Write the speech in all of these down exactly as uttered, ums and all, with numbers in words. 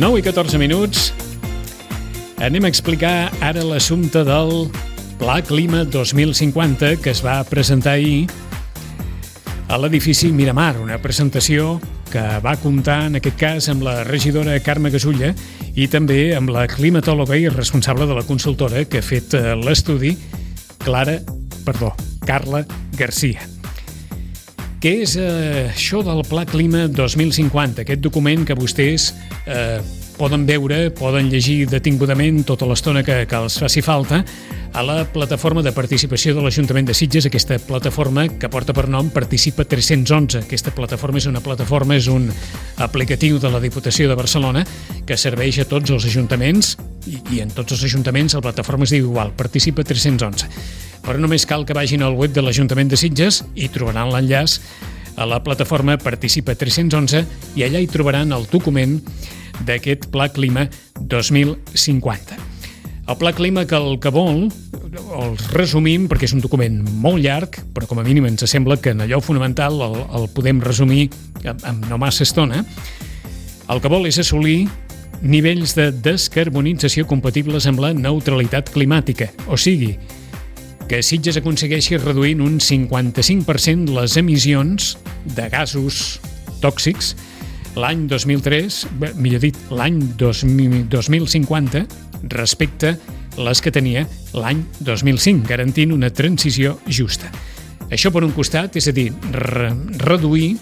nou i catorze minuts. Anem a explicar ara l'assumpte del Pla Clima dos mil cinquanta que es va presentar ahir a l'edifici Miramar, una presentació que va comptar, en aquest cas, amb la regidora Carme Gasulla i també amb la climatòloga i responsable de la consultora que ha fet l'estudi, Clara, perdó, Carla Garcia. Què és eh, això del Pla Clima dos mil cinquanta? Aquest document que vostès eh, poden veure, poden llegir detingudament tota l'estona que, que els faci falta a la plataforma de participació de l'Ajuntament de Sitges, aquesta plataforma que porta per nom Participa tres-cents onze. Aquesta plataforma és una plataforma, és un aplicatiu de la Diputació de Barcelona que serveix a tots els ajuntaments i, i en tots els ajuntaments la plataforma es diu igual, Participa tres-cents onze. Però només cal que vagin al web de l'Ajuntament de Sitges i trobaran l'enllaç a la plataforma Participa tres-cents onze i allà hi trobaran el document d'aquest Pla Clima dos mil cinquanta. El Pla Clima que el que vol, el resumim perquè és un document molt llarg, però com a mínim ens sembla que en allò fonamental el, el podem resumir amb no massa estona. El que vol és assolir nivells de descarbonització compatibles amb la neutralitat climàtica, o sigui, que Sitges aconsegueixi reduir un cinquanta-cinc per cent les emissions de gasos tòxics l'any dos mil tres, millor dit, l'any dos mil cinquanta respecte a les que tenia l'any dos mil cinc, garantint una transició justa. Això per un costat, és a dir, re reduir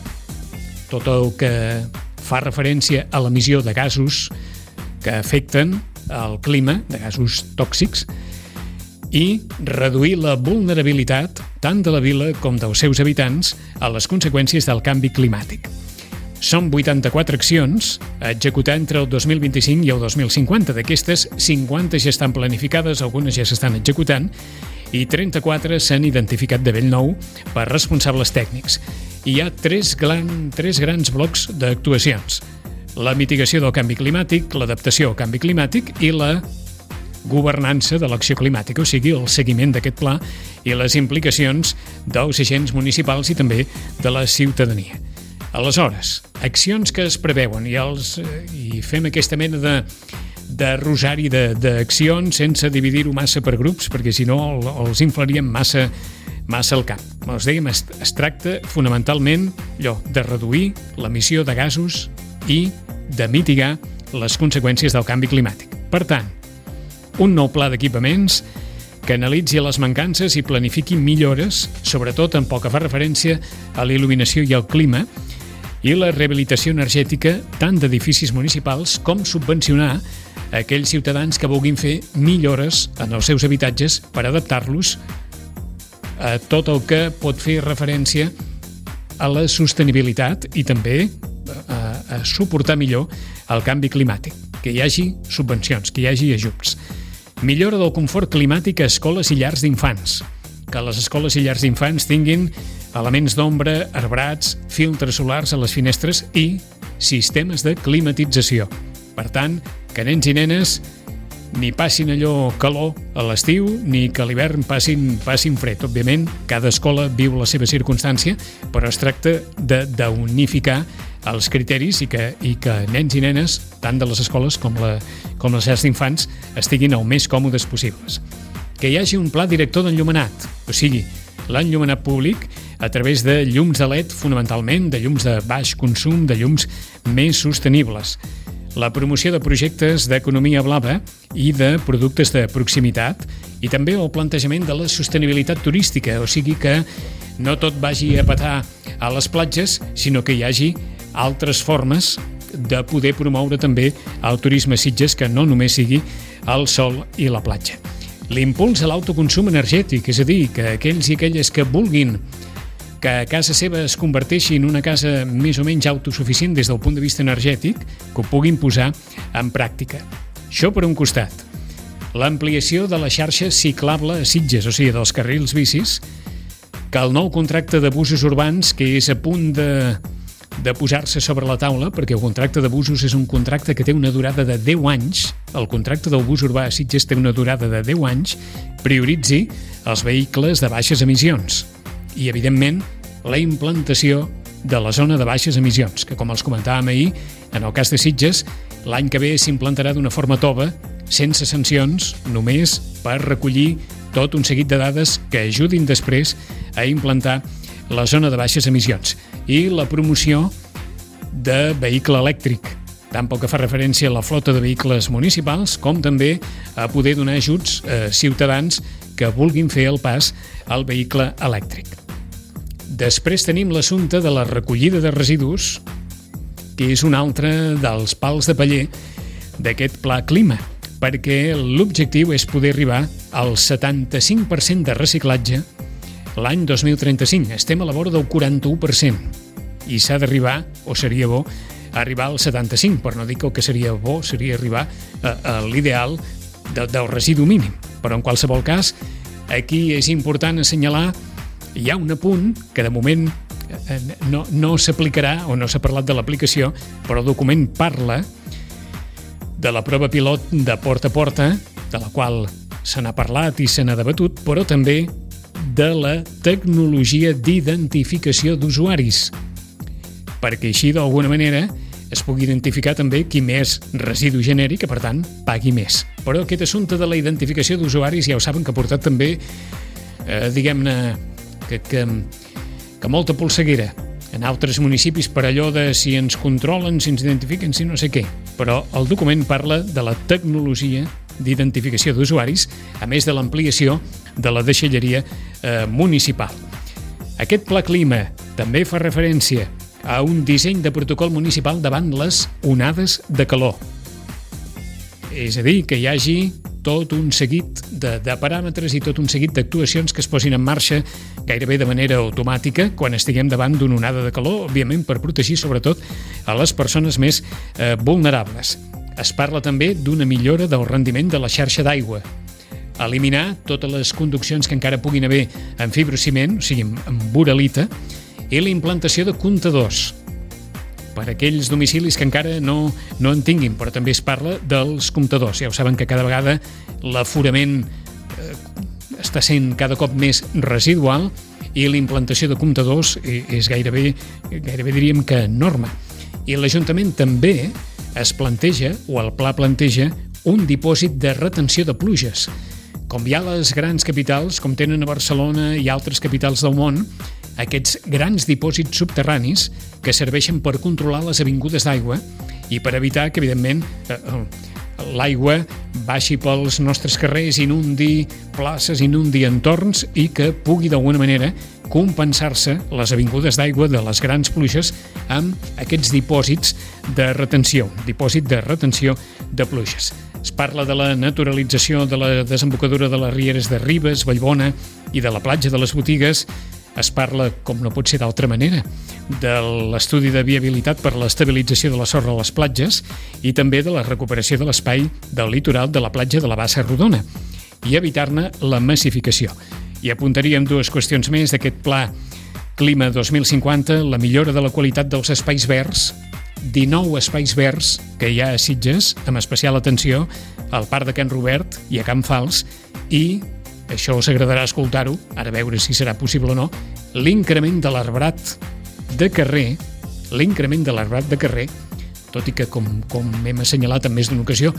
tot el que fa referència a l'emissió de gasos que afecten el clima, de gasos tòxics, i reduir la vulnerabilitat tant de la vila com dels seus habitants a les conseqüències del canvi climàtic. Són vuitanta-quatre accions a executar entre el dos mil vint-i-cinc i el dos mil cinquanta. D'aquestes, cinquanta ja estan planificades, algunes ja s'estan executant, i trenta-quatre s'han identificat de bell nou per responsables tècnics. Hi ha tres, gran, tres grans blocs d'actuacions: la mitigació del canvi climàtic, l'adaptació al canvi climàtic i la governança de l'acció climàtica, o sigui, el seguiment d'aquest pla i les implicacions dels agents municipals i també de la ciutadania. Aleshores, accions que es preveuen i, els, i fem aquesta mena de, de rosari d'accions sense dividir-ho massa per grups, perquè si no el, els inflaríem massa, massa al cap. Com us dèiem, es, es tracta fonamentalment allò, de reduir l'emissió de gasos i de mitigar les conseqüències del canvi climàtic. Per tant, un nou pla d'equipaments que analitzi les mancances i planifiqui millores, sobretot en pel que fa referència a la il·luminació i al clima, i la rehabilitació energètica tant d'edificis municipals com subvencionar a aquells ciutadans que vulguin fer millores en els seus habitatges per adaptar-los a tot el que pot fer referència a la sostenibilitat i també a, a suportar millor el canvi climàtic, que hi hagi subvencions, que hi hagi ajuts. Millora del confort climàtic a escoles i llars d'infants. Que les escoles i llars d'infants tinguin elements d'ombra, arbrats, filtres solars a les finestres i sistemes de climatització. Per tant, que nens i nenes ni passin allò calor a l'estiu ni que a l'hivern passin, passin fred. Òbviament, cada escola viu la seva circumstància, però es tracta d'unificar els criteris i que, i que nens i nenes, tant de les escoles com, la, com les llars d'infants, estiguin el més còmodes possibles. Que hi hagi un pla director d'enllumenat, o sigui, l'enllumenat públic a través de llums de L E D, fonamentalment, de llums de baix consum, de llums més sostenibles. La promoció de projectes d'economia blava i de productes de proximitat i també el plantejament de la sostenibilitat turística, o sigui que no tot vagi a petar a les platges, sinó que hi hagi altres formes de poder promoure també el turisme a Sitges, que no només sigui el sol i la platja. L'impuls a l'autoconsum energètic, és a dir, que aquells i aquelles que vulguin que a casa seva es converteixi en una casa més o menys autosuficient des del punt de vista energètic, que ho puguin posar en pràctica. Això per un costat. L'ampliació de la xarxa ciclable a Sitges, o sigui, dels carrils bicis, que el nou contracte de busos urbans, que és a punt de, de posar-se sobre la taula, perquè el contracte de busos és un contracte que té una durada de deu anys, el contracte del bus urbà a Sitges té una durada de deu anys, prioritzi els vehicles de baixes emissions i, evidentment, la implantació de la zona de baixes emissions, que, com els comentàvem ahir, en el cas de Sitges, l'any que ve s'implantarà d'una forma tova, sense sancions, només per recollir tot un seguit de dades que ajudin després a implantar la zona de baixes emissions i la promoció de vehicle elèctric, tant pel que fa referència a la flota de vehicles municipals com també a poder donar ajuts a ciutadans que vulguin fer el pas al vehicle elèctric. Després tenim l'assumpte de la recollida de residus, que és un altre dels pals de paller d'aquest Pla Clima, perquè l'objectiu és poder arribar al setanta-cinc per cent de reciclatge l'any dos mil trenta-cinc. Estem a la vora del quaranta-u per cent i s'ha d'arribar, o seria bo, arribar al setanta-cinc, per no dir que el que seria bo seria arribar a, a l'ideal de, del residu mínim. Però en qualsevol cas, aquí és important assenyalar, hi ha un apunt que de moment no, no s'aplicarà o no s'ha parlat de l'aplicació, però el document parla de la prova pilot de porta a porta, de la qual se n'ha parlat i se n'ha debatut, però també de la tecnologia d'identificació d'usuaris, perquè així d'alguna manera es pugui identificar també qui més residu generi, que per tant pagui més. Però aquest assumpte de la identificació d'usuaris ja ho saben que ha portat també, eh, diguem-ne, que, que, que molta polseguera en altres municipis per allò de si ens controlen, si ens identifiquen, si no sé què. Però el document parla de la tecnologia d'identificació d'usuaris, a més de l'ampliació de la deixalleria eh, municipal. Aquest Pla Clima també fa referència a un disseny de protocol municipal davant les onades de calor. És a dir, que hi hagi tot un seguit de, de paràmetres i tot un seguit d'actuacions que es posin en marxa gairebé de manera automàtica quan estiguem davant d'una onada de calor, òbviament per protegir sobretot a les persones més eh, vulnerables. Es parla també d'una millora del rendiment de la xarxa d'aigua, eliminar totes les conduccions que encara puguin haver en fibrociment, o sigui, en buralita, i la implantació de comptadors per a aquells domicilis que encara no, no en tinguin, però també es parla dels comptadors. Ja ho saben que cada vegada l'aforament eh, està sent cada cop més residual i la implantació de comptadors és gairebé, gairebé diríem que norma. I l'Ajuntament també es planteja, o el pla planteja, un dipòsit de retenció de pluges. Com hi ha les grans capitals, com tenen a Barcelona i altres capitals del món, aquests grans dipòsits subterranis que serveixen per controlar les avingudes d'aigua i per evitar que, evidentment, l'aigua baixi pels nostres carrers, inundi places, inundi entorns i que pugui d'alguna manera compensar-se les avingudes d'aigua de les grans pluges amb aquests dipòsits de retenció, dipòsit de retenció de pluges. Es parla de la naturalització de la desembocadura de les rieres de Ribes, Vallbona i de la platja de les Botigues. Es parla, com no pot ser d'altra manera, de l'estudi de viabilitat per a l'estabilització de la sorra a les platges i també de la recuperació de l'espai del litoral de la platja de la Bassa Rodona i evitar-ne la massificació. I apuntaríem dues qüestions més d'aquest Pla Clima dos mil cinquanta, la millora de la qualitat dels espais verds, dinou espais verds que hi ha a Sitges, amb especial atenció al Parc de Can Robert i a Can Fals, i això us agradarà escoltar-ho, ara a veure si serà possible o no, l'increment de l'arbrat de carrer, l'increment de l'arbrat de carrer, tot i que, com, com hem assenyalat en més d'una ocasió,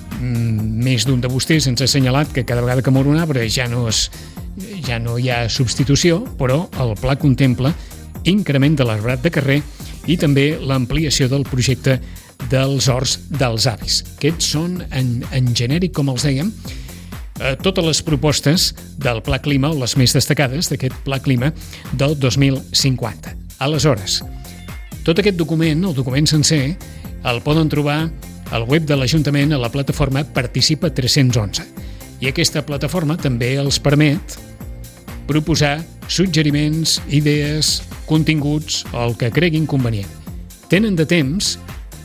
més d'un de vostès ens ha assenyalat que cada vegada que mor un arbre ja no, es, ja no hi ha substitució, però el pla contempla increment de l'arbrat de carrer i també l'ampliació del projecte dels horts dels avis. Aquests són, en, en genèric, com els dèiem, totes les propostes del Pla Clima, o les més destacades d'aquest Pla Clima del dos mil cinquanta. Aleshores, tot aquest document, el document sencer, el poden trobar al web de l'Ajuntament a la plataforma Participa tres-cents onze. I aquesta plataforma també els permet proposar suggeriments, idees, continguts o el que creguin convenient. Tenen de temps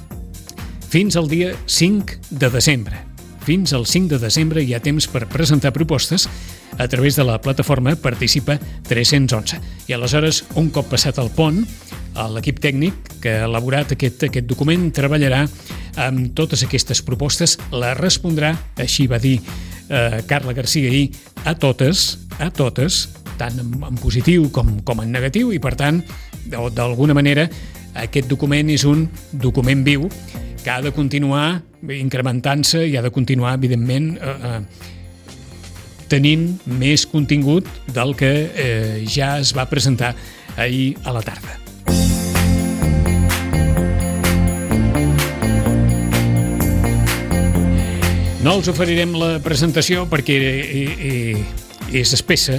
fins al dia cinc de desembre. Fins al cinc de desembre hi ha temps per presentar propostes a través de la plataforma Participa tres-cents onze. I aleshores, un cop passat el pont, l'equip tècnic que ha elaborat aquest, aquest document treballarà amb totes aquestes propostes, la respondrà, així va dir eh, Carla Garcia ahir, a totes, a totes, tant en, en positiu com, com en negatiu, i per tant, d'alguna manera, aquest document és un document viu que ha de continuar incrementant-se i ha de continuar, evidentment, eh, eh, tenint més contingut del que eh, ja es va presentar ahir a la tarda. No els oferirem la presentació perquè és espessa.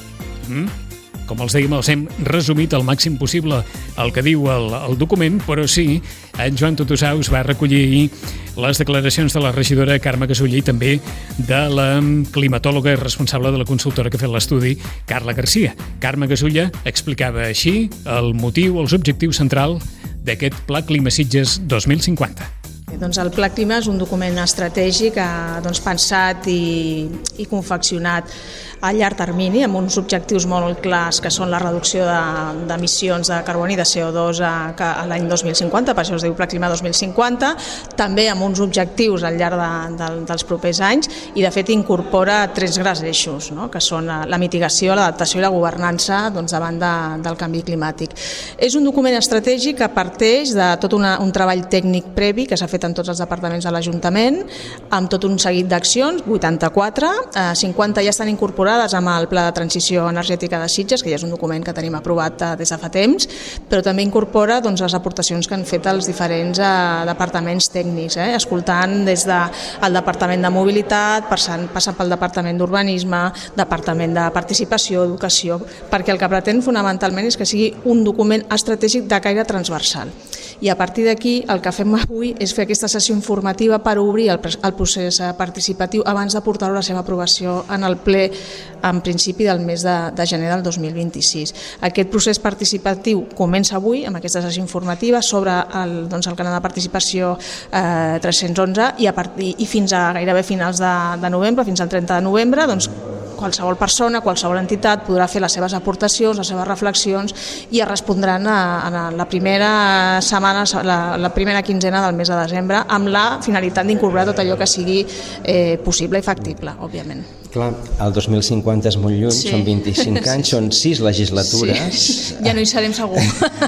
Com els dèiem, els hem resumit al màxim possible el que diu el, el document, però sí, en Joan Tutusaus va recollir ahir les declaracions de la regidora Carme Gasulla i també de la climatòloga responsable de la consultora que ha fet l'estudi, Carla Garcia. Carme Gasulla explicava així el motiu, els objectius centrals d'aquest Pla Clima Sitges dos mil cinquanta. Doncs el Pla Clima és un document estratègic doncs, pensat i, i confeccionat a llarg termini amb uns objectius molt clars que són la reducció d'emissions de, de carboni i de C O dos a, a l'any dos mil cinquanta, per això es diu Pla Clima dos mil cinquanta, també amb uns objectius al llarg de, de, dels propers anys i de fet incorpora tres grans eixos, no? Que són la mitigació, l'adaptació i la governança doncs, davant de, del canvi climàtic. És un document estratègic que parteix de tot una, un treball tècnic previ que s'ha fet en tots els departaments de l'Ajuntament, amb tot un seguit d'accions, vuitanta-quatre, eh, cinquanta ja estan incorporades amb el Pla de Transició Energètica de Sitges, que ja és un document que tenim aprovat eh, des de fa temps, però també incorpora doncs, les aportacions que han fet els diferents eh, departaments tècnics, eh, escoltant des del Departament de Mobilitat, passant, passant pel Departament d'Urbanisme, Departament de Participació, Educació, perquè el que pretén fonamentalment és que sigui un document estratègic de caire transversal. I a partir d'aquí el que fem avui és fer aquesta sessió informativa per obrir el, el procés participatiu abans de portar-ho a la seva aprovació en el ple en principi del mes de, de gener del dos mil vint-i-sis. Aquest procés participatiu comença avui amb aquesta sessió informativa sobre el, doncs, el canal de participació eh, tres-cents onze i, a partir, i fins a gairebé finals de, de novembre, fins al trenta de novembre, doncs, qualsevol persona, qualsevol entitat podrà fer les seves aportacions, les seves reflexions i es respondran a, a la primera setmana, la, la primera quinzena del mes de desembre, amb la finalitat d'incorporar tot allò que sigui eh, possible i factible, òbviament. Clar, el dos mil cinquanta és molt lluny, sí. Són vint-i-cinc anys, són sis legislatures. Sí. Ja no hi serem segur.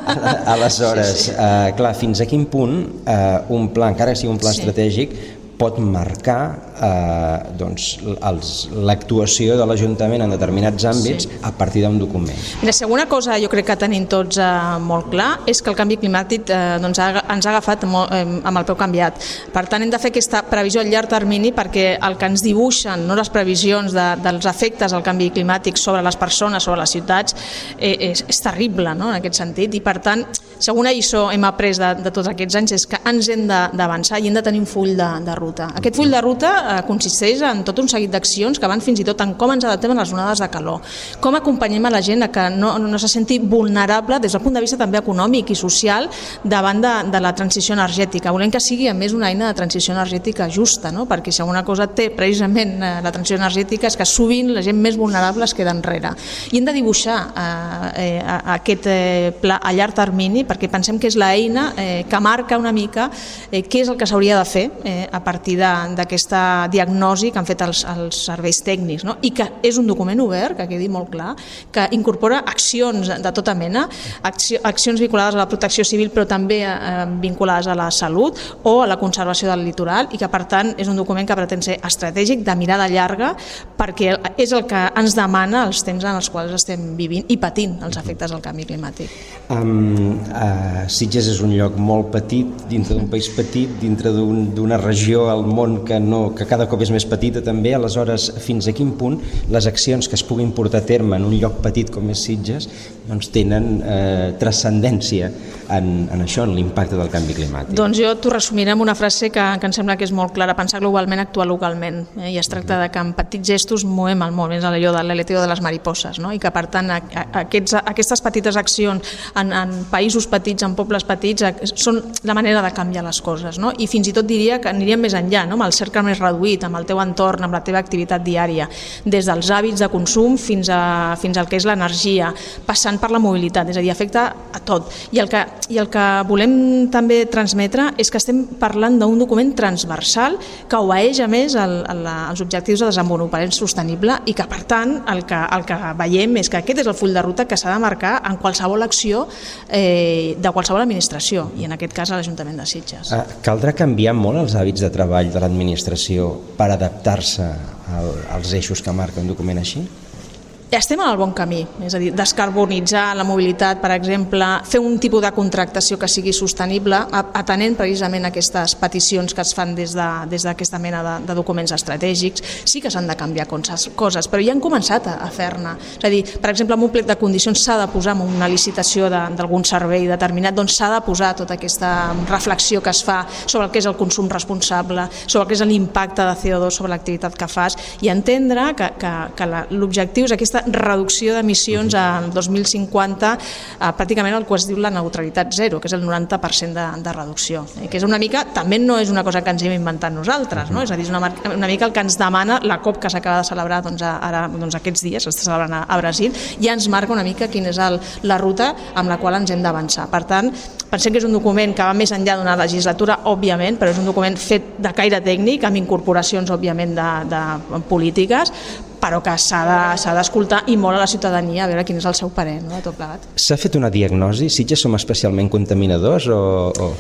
Aleshores, sí, sí. Uh, clar, fins a quin punt uh, un pla, encara que sigui un pla sí. estratègic, pot marcar eh, doncs, l'actuació de l'Ajuntament en determinats àmbits sí. a partir d'un document. La segona cosa jo crec que tenim tots eh, molt clar és que el canvi climàtic eh, doncs, ha, ens ha agafat molt, eh, amb el peu canviat. Per tant, hem de fer aquesta previsió a llarg termini perquè el que ens dibuixen no, les previsions de, dels efectes del canvi climàtic sobre les persones, sobre les ciutats, eh, és, és terrible, no, en aquest sentit. I per tant, segona lliçó hem après de, de tots aquests anys és que ens hem d'avançar i hem de tenir un full de, de ruta. Aquest full de ruta eh, consisteix en tot un seguit d'accions que van fins i tot en com ens adaptem a les onades de calor, com acompanyem a la gent a que no, no se senti vulnerable des del punt de vista també econòmic i social davant de, de la transició energètica. Volem que sigui a més una eina de transició energètica justa, no? Perquè si alguna cosa té precisament eh, la transició energètica és que sovint la gent més vulnerable es queda enrere. I hem de dibuixar eh, eh, aquest eh, pla a llarg termini perquè pensem que és l'eina eh, que marca una mica eh, què és el que s'hauria de fer eh, a partir partir d'aquesta diagnosi que han fet els, els serveis tècnics, no? I que és un document obert, que quedi molt clar, que incorpora accions de tota mena, acció, accions vinculades a la protecció civil però també eh, vinculades a la salut o a la conservació del litoral i que per tant és un document que pretén ser estratègic, de mirada llarga, perquè és el que ens demana els temps en els quals estem vivint i patint els efectes del canvi climàtic. Um, uh, Sitges és un lloc molt petit, dintre d'un país petit, dintre d'una un, regió al món que, no, que cada cop és més petita també, aleshores fins a quin punt les accions que es puguin portar a terme en un lloc petit com és Sitges doncs tenen eh, transcendència en, en això, en l'impacte del canvi climàtic. Doncs jo t'ho resumiré amb una frase que, que em sembla que és molt clara, pensar globalment, actuar localment, eh? I es tracta de que amb petits gestos movem el món, és allò de l'aleteo de les mariposses, no? I que per tant a, a, aquests, aquestes petites accions en, en països petits, en pobles petits, són la manera de canviar les coses, no? I fins i tot diria que aniríem més enllà, no? Amb el cercle més reduït amb el teu entorn, amb la teva activitat diària, des dels hàbits de consum fins, a, fins al que és l'energia, passant per la mobilitat, és a dir, afecta a tot. I el que, i el que volem també transmetre és que estem parlant d'un document transversal que obeeix a més el, el, els objectius de desenvolupament sostenible i que, per tant, el que, el que veiem és que aquest és el full de ruta que s'ha de marcar en qualsevol acció eh, de qualsevol administració, i en aquest cas a l'Ajuntament de Sitges. Ah, caldrà canviar molt els hàbits de treball de l'administració per adaptar-se al, als eixos que marca un document així? Estem en el bon camí, és a dir, descarbonitzar la mobilitat, per exemple, fer un tipus de contractació que sigui sostenible, atenent precisament aquestes peticions que es fan des d'aquesta de, mena de, de documents estratègics. Sí que s'han de canviar coses, coses, però ja han començat a, a fer-ne. És a dir, per exemple, en un plec de condicions s'ha de posar en una licitació d'algun servei determinat, doncs s'ha de posar tota aquesta reflexió que es fa sobre el que és el consum responsable, sobre el que és l'impacte de C O dos sobre l'activitat que fas, i entendre que, que, que l'objectiu és aquesta reducció d'emissions al dos mil cinquanta, eh, pràcticament el que es diu la neutralitat zero, que és el noranta per cent de, de reducció, eh, que és una mica, també no és una cosa que ens hem inventat nosaltres, no? És a dir, és una, una mica el que ens demana la COP que s'acaba de celebrar doncs, ara, doncs, aquests dies, s'està celebrant a, a Brasil, ja ens marca una mica quina és el, la ruta amb la qual ens hem d'avançar. Per tant, pensem que és un document que va més enllà d'una legislatura, òbviament, però és un document fet de caire tècnic, amb incorporacions, òbviament, de, de polítiques, però que s'ha d'escoltar i molt a la ciutadania a veure quin és el seu parer, no, de tot plegat. S'ha fet una diagnosi? Sitges som especialment contaminadors o...? o...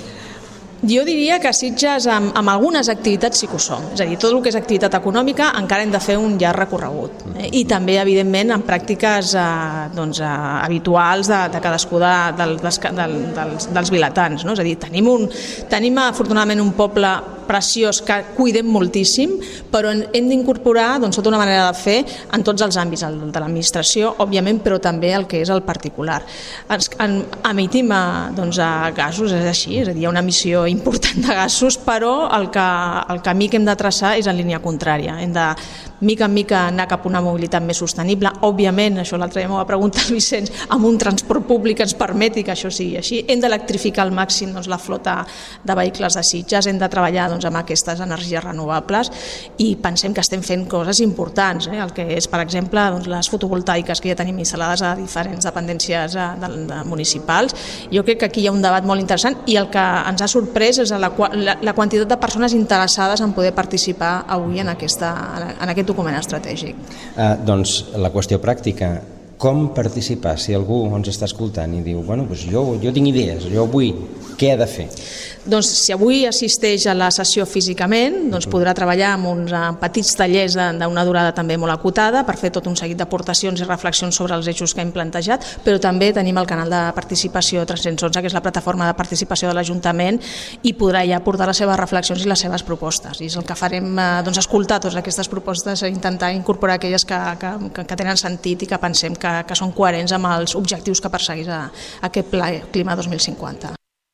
Jo diria que a Sitges amb, amb algunes activitats sí que ho som, és a dir, tot el que és activitat econòmica encara hem de fer un llarg recorregut, eh? I també evidentment en pràctiques eh, doncs, eh, habituals de, de cadascú de, de, dels, dels, dels vilatans, no? És a dir, tenim, un, tenim afortunadament un poble preciós que cuidem moltíssim, però hem d'incorporar doncs, tota una manera de fer en tots els àmbits, el de l'administració, òbviament, però també el que és el particular. Ens, en, emitim a, doncs, a gasos, és així, és a dir, hi ha una emissió important de gasos, però el, que, el camí que hem de traçar és en línia contrària. Hem de mica en mica anar cap a una mobilitat més sostenible, òbviament, això l'altre dia m'ho va preguntar el Vicenç, amb un transport públic que ens permeti que això sigui així. Hem d'electrificar al màxim doncs, la flota de vehicles de Sitges, hem de treballar doncs, amb aquestes energies renovables i pensem que estem fent coses importants, eh? El que és, per exemple, doncs, les fotovoltaiques que ja tenim instal·lades a diferents dependències de, de, de municipals. Jo crec que aquí hi ha un debat molt interessant i el que ens ha sorprès és la, la, la quantitat de persones interessades en poder participar avui en, aquesta, en aquest document estratègic. Uh, doncs la qüestió pràctica, com participar si algú ens està escoltant i diu, bueno, doncs jo, jo tinc idees, jo vull, què ha de fer? Doncs si avui assisteix a la sessió físicament, doncs podrà treballar amb uns petits tallers d'una durada també molt acotada per fer tot un seguit d'aportacions i reflexions sobre els eixos que hem plantejat, però també tenim el canal de participació tres-cents onze, que és la plataforma de participació de l'Ajuntament, i podrà ja aportar les seves reflexions i les seves propostes. I és el que farem, doncs, escoltar totes aquestes propostes i intentar incorporar aquelles que, que, que tenen sentit i que pensem que, que són coherents amb els objectius que persegueix a, a aquest Pla Clima dos mil cinquanta.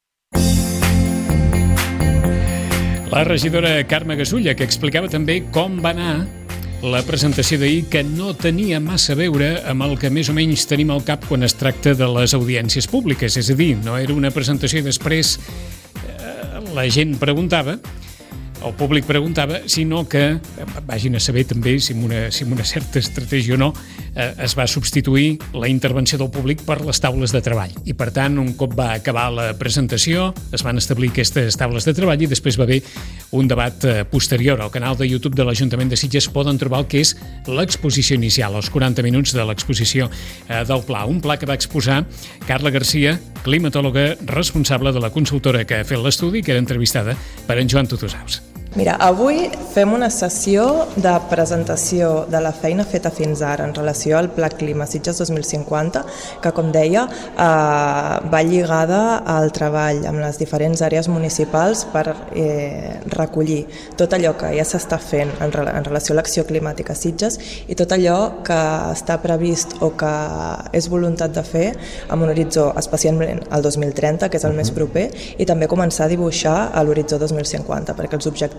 La regidora Carme Gasulla, que explicava també com va anar la presentació d'ahir, que no tenia massa a veure amb el que més o menys tenim al cap quan es tracta de les audiències públiques. És a dir, no era una presentació i després eh, la gent preguntava, el públic preguntava, sinó que, vagin a saber també si amb una, si amb una certa estratègia o no, eh, es va substituir la intervenció del públic per les taules de treball. I per tant, un cop va acabar la presentació, es van establir aquestes taules de treball i després va haver un debat eh, posterior. Al canal de YouTube de l'Ajuntament de Sitges poden trobar el que és l'exposició inicial, els quaranta minuts de l'exposició eh, del pla. Un pla que va exposar Carla Garcia, climatòloga responsable de la consultora que ha fet l'estudi, que era entrevistada per en Joan Tutusaus. Mira, avui fem una sessió de presentació de la feina feta fins ara en relació al Pla Clima Sitges dos mil cinquanta, que, com deia, eh, va lligada al treball amb les diferents àrees municipals per eh, recollir tot allò que ja s'està fent en, en relació a l'acció climàtica a Sitges i tot allò que està previst o que és voluntat de fer amb un horitzó especialment el dos mil trenta, que és el més proper, i també començar a dibuixar a l'horitzó dos mil cinquanta, perquè els objectius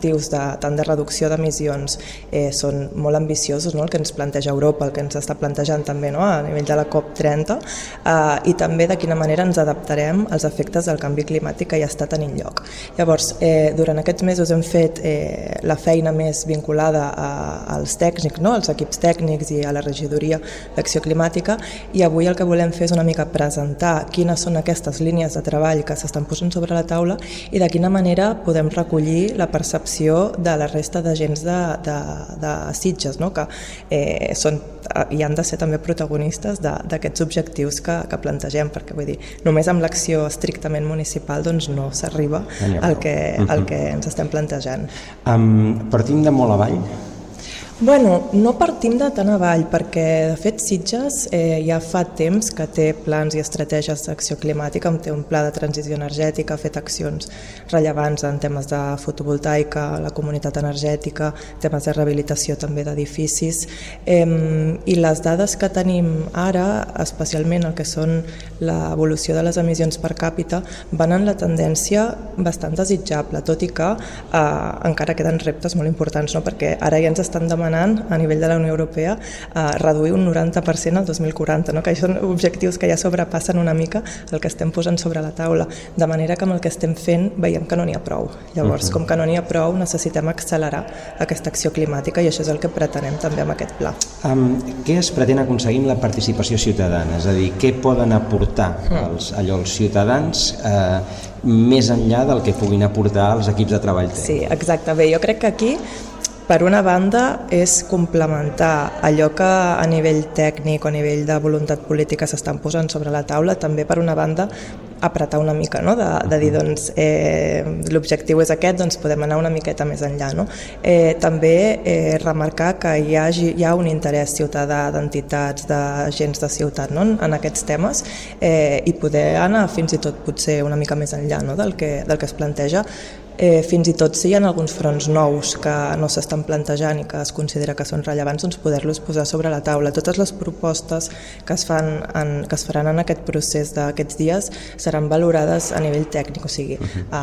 objectius de, tant de reducció d'emissions eh, són molt ambiciosos, no? El que ens planteja Europa, el que ens està plantejant també, no? A nivell de la COP trenta, eh, i també de quina manera ens adaptarem als efectes del canvi climàtic que ja està tenint lloc. Llavors, eh, durant aquests mesos hem fet eh, la feina més vinculada a, als tècnics, no? Als equips tècnics i a la regidoria d'acció climàtica, i avui el que volem fer és una mica presentar quines són aquestes línies de treball que s'estan posant sobre la taula i de quina manera podem recollir la percepció de la resta d'agents de, de, de Sitges, no? Que eh, són i han de ser també protagonistes d'aquests objectius que, que plantegem, perquè vull dir, només amb l'acció estrictament municipal doncs no s'arriba al que, al que ens estem plantejant. Um, partim de molt avall? Bueno, no partim de tan avall, perquè de fet Sitges eh, ja fa temps que té plans i estratègies d'acció climàtica, té un pla de transició energètica, ha fet accions rellevants en temes de fotovoltaica, la comunitat energètica, temes de rehabilitació també d'edificis, eh, i les dades que tenim ara, especialment el que són l'evolució de les emissions per càpita, van en la tendència bastant desitjable, tot i que eh, encara queden reptes molt importants, no? Perquè ara ja ens estan demanant a nivell de la Unió Europea a reduir un noranta per cent al dos mil quaranta, no? Que són objectius que ja sobrepassen una mica el que estem posant sobre la taula, de manera que amb el que estem fent veiem que no n'hi ha prou. Llavors, uh-huh. com que no n'hi ha prou, necessitem accelerar aquesta acció climàtica i això és el que pretenem també amb aquest pla. Um, què es pretén aconseguir amb la participació ciutadana? És a dir, què poden aportar els, allò, els ciutadans eh, més enllà del que puguin aportar els equips de treball tècnic? Sí, exacte. Bé, jo crec que aquí per una banda és complementar allò que a nivell tècnic o a nivell de voluntat política s'estan posant sobre la taula, també per una banda apretar una mica, no? de, de dir doncs, eh, l'objectiu és aquest, doncs podem anar una miqueta més enllà. No? Eh, també eh, remarcar que hi ha, hi ha un interès ciutadà d'entitats, d'agents de ciutat, no? en aquests temes, eh, i poder anar fins i tot potser una mica més enllà, no? del, que, del que es planteja. Eh, fins i tot si hi ha alguns fronts nous que no s'estan plantejant i que es considera que són rellevants, doncs poder-los posar sobre la taula. Totes les propostes que es, fan en, que es faran en aquest procés d'aquests dies seran valorades a nivell tècnic, o sigui,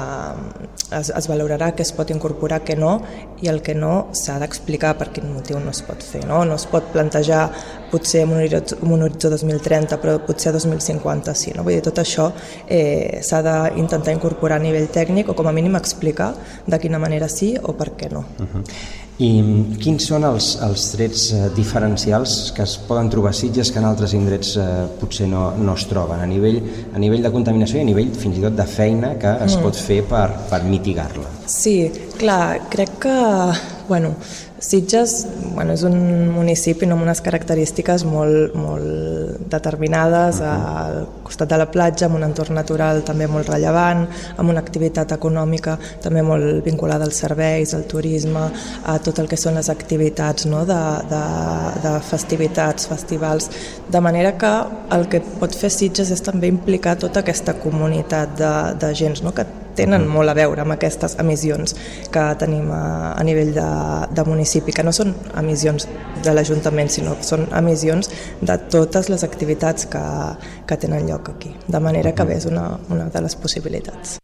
eh, es, es valorarà què es pot incorporar, què no, i el que no s'ha d'explicar per quin motiu no es pot fer. No, no es pot plantejar potser en un horitzó, un horitzó dos mil trenta, però potser a dos mil cinquanta sí. No? Vull dir, tot això eh, s'ha d'intentar incorporar a nivell tècnic o com a mínim explicar de quina manera sí o per què no. Uh-huh. I quins són els, els trets eh, diferencials que es poden trobar a Sitges que en altres indrets eh, potser no, no es troben a nivell, a nivell de contaminació i a nivell fins i tot de feina que es mm. pot fer per, per mitigar-la? Sí, clar, crec que bueno, Sitges bueno, és un municipi amb unes característiques molt, molt determinades, uh-huh. al costat de la platja, amb un entorn natural també molt rellevant, amb una activitat econòmica també molt vinculada als serveis, al turisme, a tot el que són les activitats, no? de, de, de festivitats, festivals, de manera que el que pot fer Sitges és també implicar tota aquesta comunitat de, de gens, no? que tenen molt a veure amb aquestes emissions que tenim a, a nivell de, de municipi, que no són emissions de l'Ajuntament, sinó que són emissions de totes les activitats que, que tenen lloc aquí. De manera que bé, és una, una de les possibilitats.